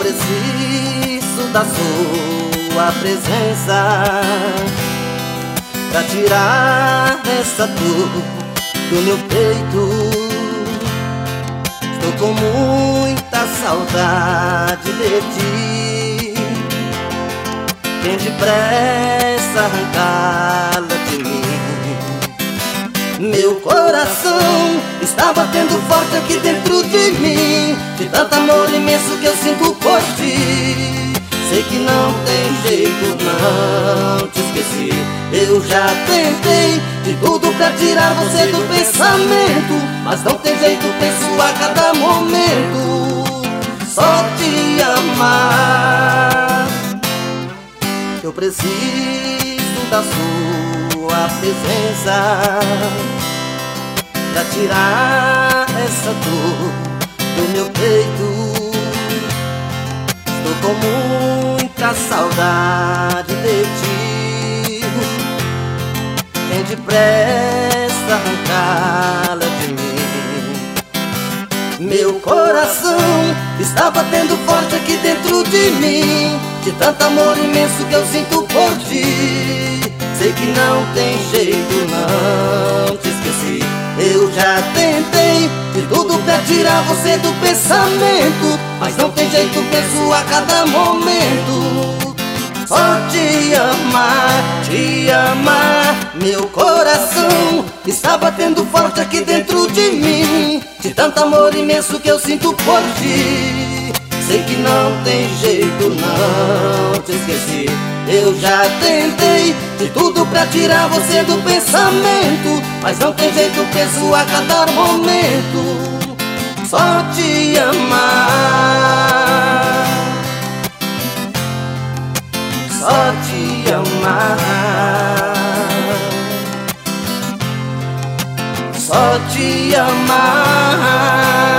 preciso da sua presença pra tirar essa dor do meu peito. Estou com muita saudade de ti. Quem depressa arrancá-la de mim. Meu coração está batendo forte aqui dentro de mim, de tanto amor imenso que eu sinto por ti. Sei que não tem jeito, não te esqueci. Eu já tentei de tudo pra tirar você do pensamento, mas não tem jeito, penso a cada momento só te amar. Eu preciso da sua presença pra tirar essa dor do meu peito. Estou com muita saudade de ti. Quem depressa arrancá-la de mim. Meu coração está batendo forte aqui dentro de mim, de tanto amor imenso que eu sinto por ti. Sei que não tem jeito, não te esqueci. Eu já tentei de tudo pra tirar você do pensamento, mas não tem jeito, penso a cada momento só te amar, te amar. Meu coração está batendo forte aqui dentro de mim, de tanto amor imenso que eu sinto por ti. Sei que não tem jeito, não te esqueci. Eu já tentei de tudo pra tirar você do pensamento, mas não tem jeito, penso a cada momento só te amar, só te amar, só te amar.